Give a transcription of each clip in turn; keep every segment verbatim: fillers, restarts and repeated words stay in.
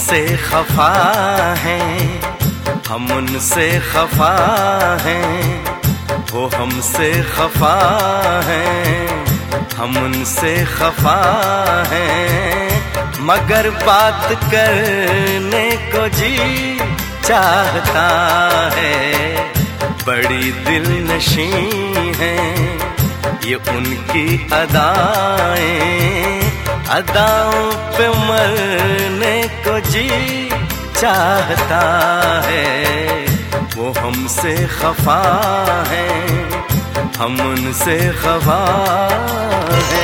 हमसे खफा हैं, हम उनसे खफा हैं। वो हमसे खफा हैं, हम उनसे खफा हैं। मगर बात करने को जी चाहता है। बड़ी दिलनशी हैं ये उनकी अदाएं, अदाओं पे मरने को जी चाहता है। वो हमसे खफा हैं, हम उनसे खफा हैं।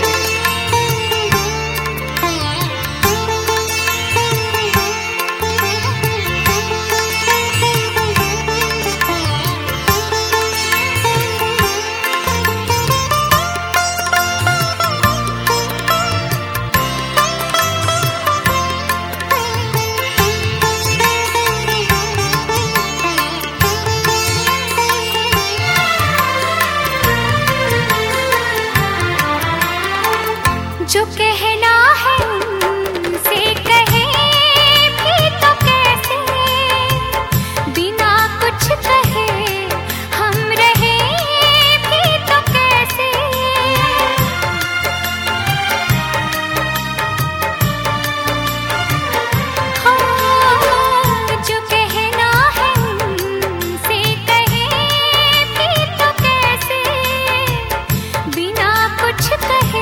जो कहना है उनसे कहे भी तो कैसे, बिना कुछ कहे हम रहे भी तो कैसे। हाँ, जो कहना है उनसे कहे भी तो कैसे, बिना कुछ कहे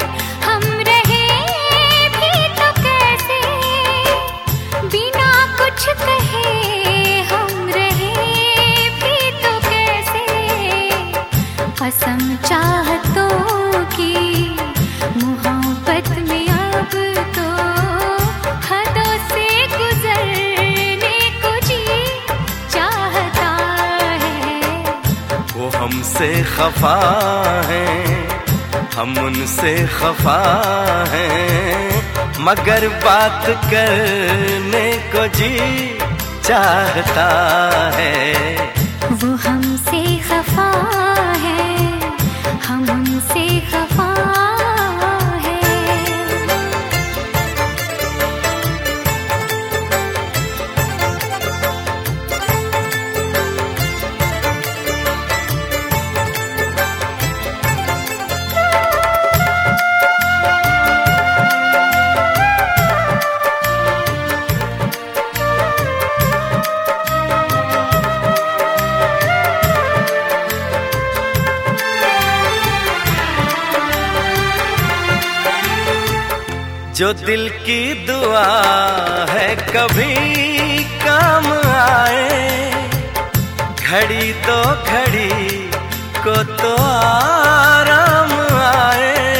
कुछ कहे हम रहे भी तो कैसे। कसम चाहतों की मोहब्बत में अब तो हदों से गुजरने को जी चाहता है। वो हमसे खफा हैं, हम उनसे खफा हैं। मगर बात करने को जी चाहता है। वो हमसे खफा है, हम उनसे खफा है। जो दिल की दुआ है कभी काम आए, घड़ी तो घड़ी को तो आराम आए।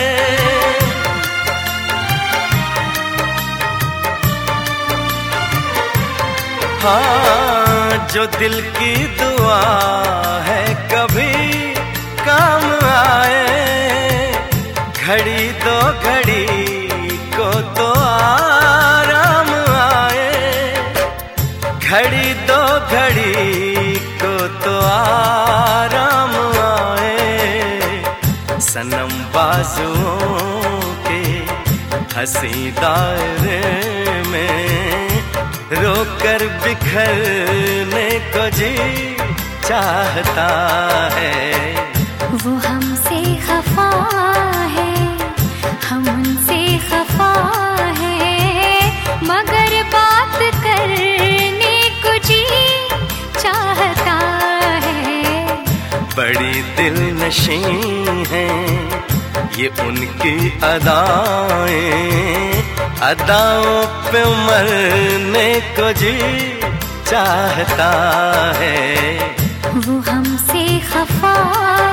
हाँ, जो दिल की दुआ है कभी काम आए, घड़ी तो घड़ी को तो आराम आए। घड़ी दो घड़ी को तो आराम आए। सनम बाजुओं के हंसी दायरे में रोकर बिखरने को जी चाहता है। वो हमसे खफा है, हम उनसे खफा है। मगर बात करने को जी चाहता है। बड़ी दिलनशी हैं ये उनकी अदाएं, अदाओं पे मरने को जी चाहता है। वो हमसे खफा